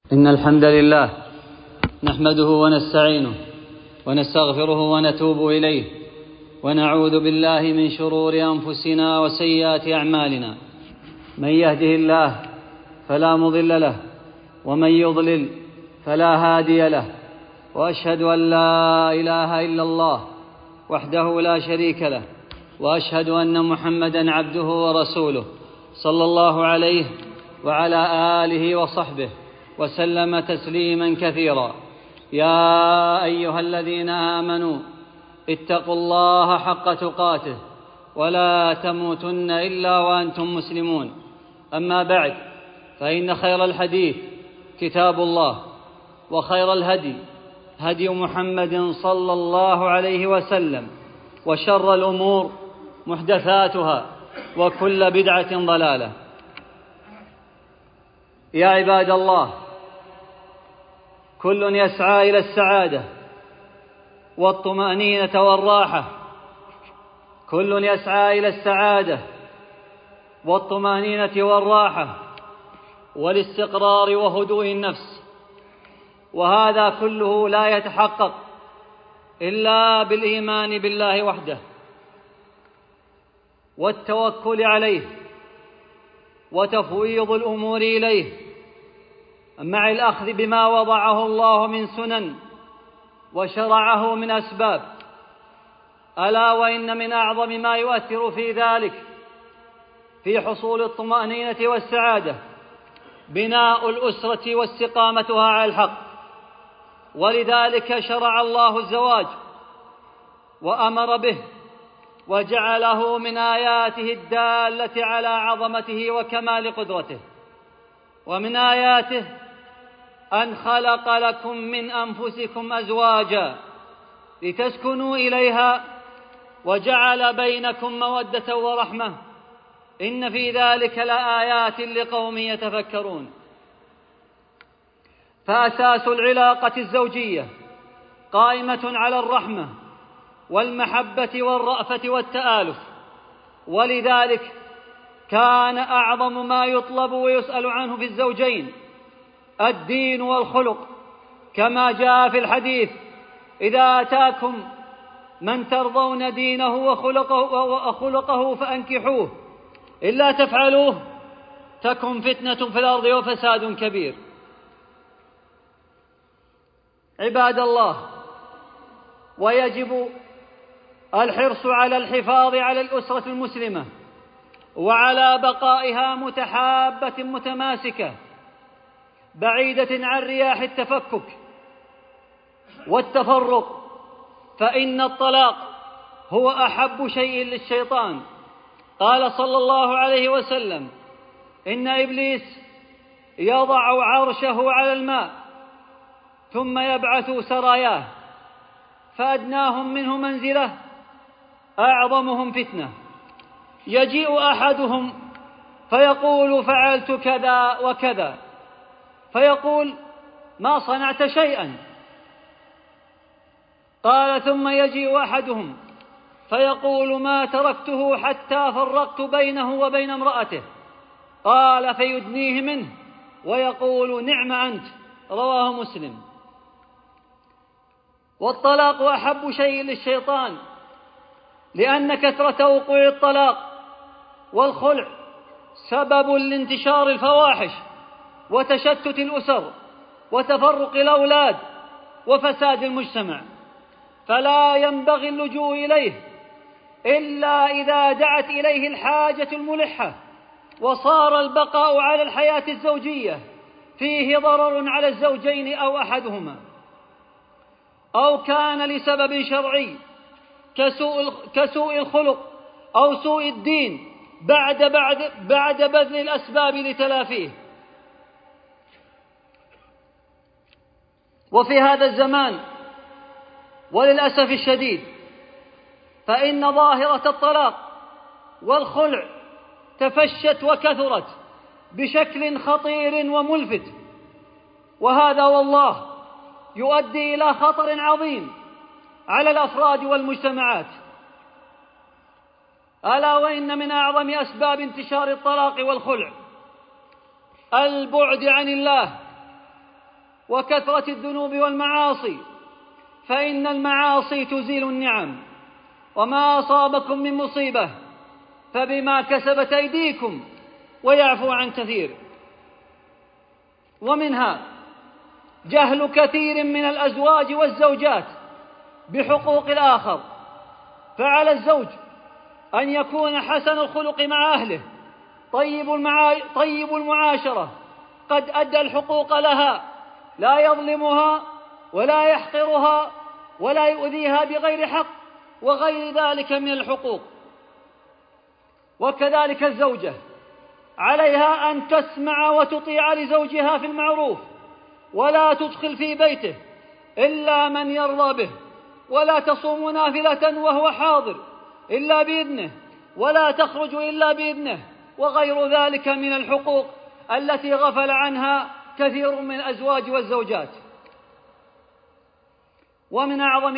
إن الحمد لله نحمده ونستعينه ونستغفره ونتوب إليه ونعوذ بالله من شرور أنفسنا وسيئات أعمالنا. من يهده الله فلا مضل له ومن يضلل فلا هادي له، وأشهد أن لا إله إلا الله وحده لا شريك له، وأشهد أن محمدًا عبده ورسوله صلى الله عليه وعلى آله وصحبه وسلم تسليما كثيرا. يا أيها الذين آمنوا اتقوا الله حق تقاته ولا تموتن إلا وأنتم مسلمون. أما بعد، فإن خير الحديث كتاب الله، وخير الهدي هدي محمد صلى الله عليه وسلم، وشر الأمور محدثاتها، وكل بدعة ضلالة. يا عباد الله، كل يسعى إلى السعادة والطمأنينة والراحة، كل يسعى إلى السعادة والطمأنينة والراحة والاستقرار وهدوء النفس، وهذا كله لا يتحقق إلا بالإيمان بالله وحده والتوكل عليه وتفويض الأمور إليه، مع الأخذ بما وضعه الله من سنن وشرعه من أسباب. ألا وإن من أعظم ما يؤثر في ذلك في حصول الطمأنينة والسعادة بناء الأسرة واستقامتها على الحق، ولذلك شرع الله الزواج وأمر به وجعله من آياته الدالة على عظمته وكمال قدرته. ومن آياته أن خلق لكم من أنفسكم أزواجا لتسكنوا إليها وجعل بينكم مودة ورحمة، إن في ذلك لآيات لقوم يتفكرون. فأساس العلاقة الزوجية قائمة على الرحمة والمحبة والرأفة والتآلف، ولذلك كان أعظم ما يطلب ويسأل عنه في الزوجين الدين والخلق، كما جاء في الحديث: إذا أتاكم من ترضون دينه وخلقه فأنكحوه، إلا تفعلوه تكن فتنة في الأرض وفساد كبير. عباد الله، ويجب الحرص على الحفاظ على الأسرة المسلمة وعلى بقائها متحابة متماسكة بعيدة عن رياح التفكك والتفرق، فإن الطلاق هو أحب شيء للشيطان. قال صلى الله عليه وسلم: إن إبليس يضع عرشه على الماء ثم يبعث سراياه، فأدناهم منه منزلة أعظمهم فتنة. يجيء أحدهم فيقول: فعلت كذا وكذا، فيقول: ما صنعت شيئا. قال: ثم يجيء أحدهم فيقول: ما تركته حتى فرقت بينه وبين امرأته. قال: فيدنيه منه ويقول: نعم أنت. رواه مسلم. والطلاق أحب شيء للشيطان، لأن كثرة وقوع الطلاق والخلع سبب لانتشار الفواحش وتشتت الأسر وتفرق الأولاد وفساد المجتمع، فلا ينبغي اللجوء إليه إلا إذا دعت إليه الحاجة الملحة، وصار البقاء على الحياة الزوجية فيه ضرر على الزوجين أو أحدهما، أو كان لسبب شرعي كسوء الخلق أو سوء الدين بعد بذل الأسباب لتلافيه. وفي هذا الزمان وللأسف الشديد فإن ظاهرة الطلاق والخلع تفشت وكثرت بشكل خطير وملفت، وهذا والله يؤدي إلى خطر عظيم على الأفراد والمجتمعات. ألا وإن من أعظم أسباب انتشار الطلاق والخلع البعد عن الله وكثرة الذنوب والمعاصي، فإن المعاصي تزيل النعم، وما أصابكم من مصيبة فبما كسبت أيديكم ويعفو عن كثير. ومنها جهل كثير من الأزواج والزوجات بحقوق الآخر، فعلى الزوج أن يكون حسن الخلق مع أهله، طيب المعاشرة، قد أدى الحقوق لها، لا يظلمها ولا يحقرها ولا يؤذيها بغير حق وغير ذلك من الحقوق. وكذلك الزوجة عليها أن تسمع وتطيع لزوجها في المعروف، ولا تدخل في بيته إلا من يرضى به، ولا تصوم نافلة وهو حاضر إلا بإذنه، ولا تخرج إلا بإذنه، وغير ذلك من الحقوق التي غفل عنها كثير من الأزواج والزوجات. ومن أعظم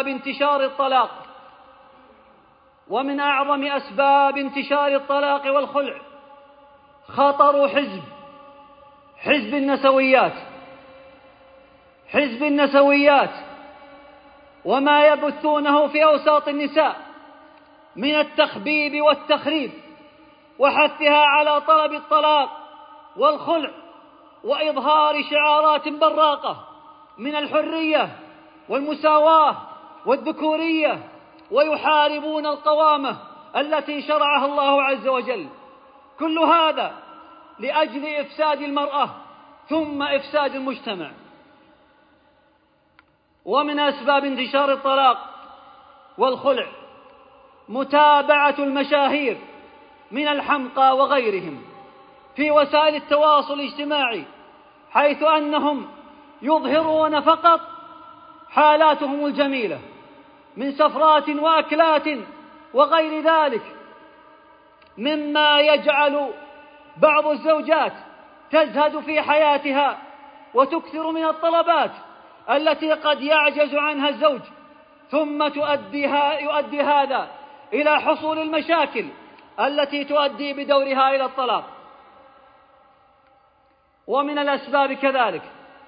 أسباب انتشار الطلاق والخلع خطر حزب النسويات وما يبثونه في أوساط النساء من التخبيب والتخريب، وحثها على طلب الطلاق والخلع، وإظهار شعارات براقة من الحرية والمساواة والذكورية، ويحاربون القوامة التي شرعها الله عز وجل. كل هذا لأجل إفساد المرأة ثم إفساد المجتمع. ومن أسباب انتشار الطلاق والخلع متابعة المشاهير من الحمقى وغيرهم في وسائل التواصل الاجتماعي، حيث أنهم يظهرون فقط حالاتهم الجميلة من سفرات وأكلات وغير ذلك، مما يجعل بعض الزوجات تزهد في حياتها وتكثر من الطلبات التي قد يعجز عنها الزوج، ثم يؤدي هذا إلى حصول المشاكل التي تؤدي بدورها إلى الطلاق. ومن الأسباب كذلك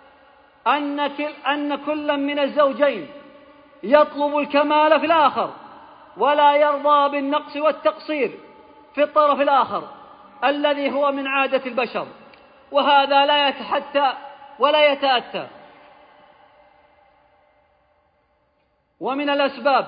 أن كل من الزوجين يطلب الكمال في الآخر، ولا يرضى بالنقص والتقصير في الطرف الآخر الذي هو من عادة البشر، وهذا لا يتحتى ولا يتأتى. ومن الأسباب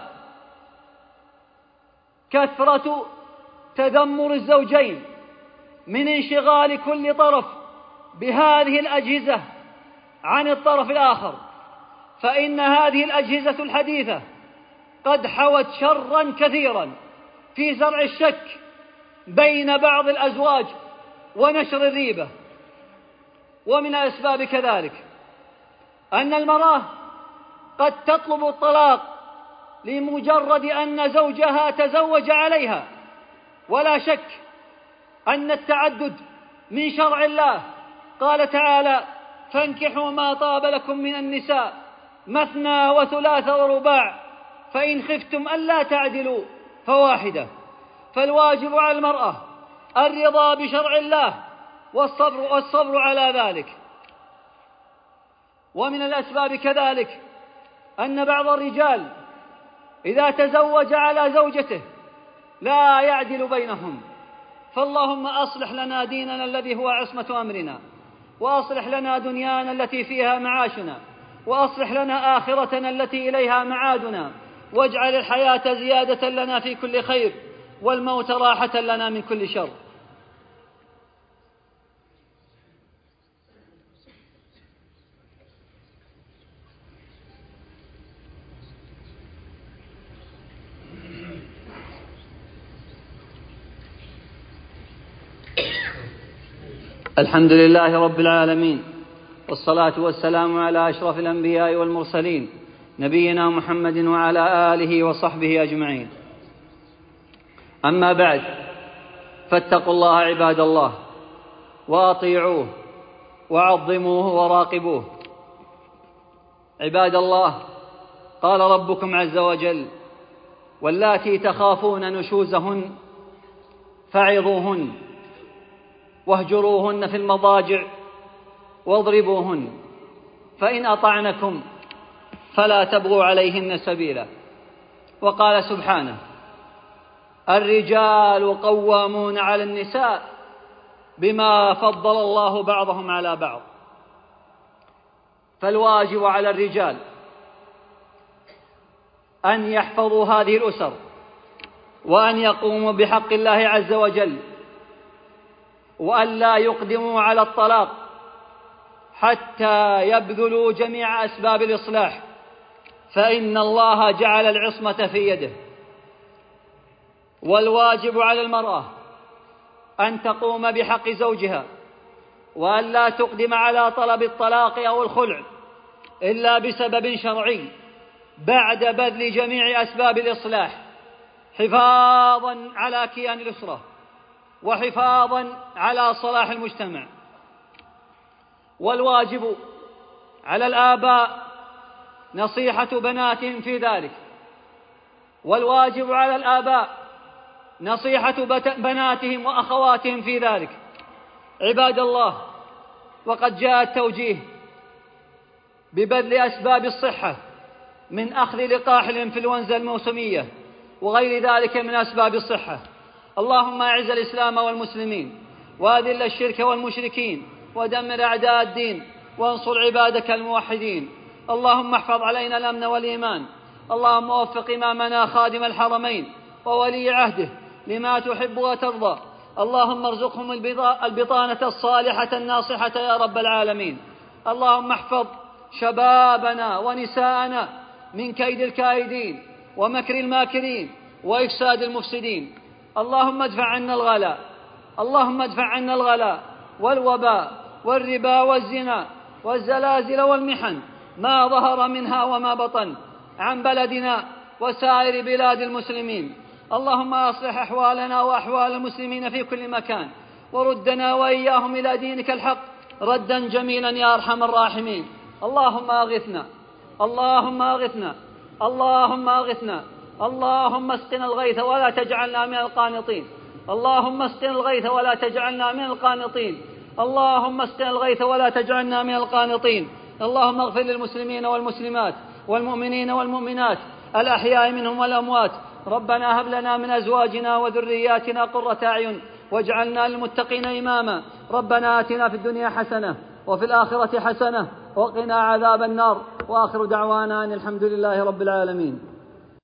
كثرة تذمر الزوجين من انشغال كل طرف بهذه الأجهزة عن الطرف الآخر، فإن هذه الأجهزة الحديثة قد حوت شرا كثيرا في زرع الشك بين بعض الأزواج ونشر الريبة. ومن الأسباب كذلك أن المرأة قد تطلب الطلاق لمجرد أن زوجها تزوج عليها، ولا شك أن التعدد من شرع الله. قال تعالى: فانكحوا ما طاب لكم من النساء مثنى وثلاث ورباع فإن خفتم ألا تعدلوا فواحدة. فالواجب على المرأة الرضا بشرع الله والصبر على ذلك. ومن الأسباب كذلك أن بعض الرجال إذا تزوج على زوجته لا يعدل بينهم. فاللهم أصلح لنا ديننا الذي هو عصمة أمرنا، وأصلح لنا دنيانا التي فيها معاشنا، وأصلح لنا آخرتنا التي إليها معادنا، واجعل الحياة زيادة لنا في كل خير، والموت راحة لنا من كل شر. الحمد لله رب العالمين، والصلاة والسلام على أشرف الأنبياء والمرسلين، نبينا محمد وعلى آله وصحبه أجمعين. أما بعد، فاتقوا الله عباد الله، وأطيعوه وعظموه وراقبوه. عباد الله، قال ربكم عز وجل: واللاتي تخافون نشوزهن فعظوهن واهجروهن في المضاجع واضربوهن. فإن أطعنكم فلا تبغوا عليهن سبيلا. وقال سبحانه: الرجال قوامون على النساء بما فضل الله بعضهم على بعض. فالواجب على الرجال أن يحفظوا هذه الأسر، وأن يقوموا بحق الله عز وجل، وأن لا يقدموا على الطلاق حتى يبذلوا جميع أسباب الإصلاح، فإن الله جعل العصمة في يده. والواجب على المرأة أن تقوم بحق زوجها، وأن لا تقدم على طلب الطلاق أو الخلع إلا بسبب شرعي بعد بذل جميع أسباب الإصلاح، حفاظا على كيان الأسرة وحفاظا على صلاح المجتمع. والواجب على الآباء نصيحة بناتهم في ذلك، والواجب على الآباء نصيحة بناتهم وأخواتهم في ذلك. عباد الله، وقد جاء التوجيه ببذل أسباب الصحة من أخذ لقاح الإنفلونزا الموسمية وغير ذلك من أسباب الصحة. اللهم أعز الإسلام والمسلمين، وأذل الشرك والمشركين، ودمر أعداء الدين، وانصر عبادك الموحدين. اللهم احفظ علينا الأمن والإيمان. اللهم وفق إمامنا خادم الحرمين وولي عهده لما تحب وترضى. اللهم ارزقهم البطانة الصالحة الناصحة يا رب العالمين. اللهم احفظ شبابنا ونساءنا من كيد الكائدين ومكر الماكرين وإفساد المفسدين. اللهم ادفع عنا الغلاء، اللهم ادفع عنا الغلاء والوباء والربا والزنا والزلازل والمحن ما ظهر منها وما بطن عن بلدنا وسائر بلاد المسلمين. اللهم أصلح أحوالنا وأحوال المسلمين في كل مكان، وردنا وإياهم إلى دينك الحق ردا جميلا يا أرحم الراحمين. اللهم أغثنا، اللهم أغثنا، اللهم أغثنا، اللهم اسقنا الغيث ولا تجعلنا من القانطين، اللهم اسقنا الغيث ولا تجعلنا من القانطين، اللهم اسقنا الغيث ولا تجعلنا من القانطين. اللهم اغفر للمسلمين والمسلمات والمؤمنين والمؤمنات الأحياء منهم والأموات. ربنا هب لنا من أزواجنا وذرياتنا قرة أعين واجعلنا للمتقين إماما. ربنا آتنا في الدنيا حسنة وفي الآخرة حسنة وقنا عذاب النار. وآخر دعوانا أن الحمد لله رب العالمين.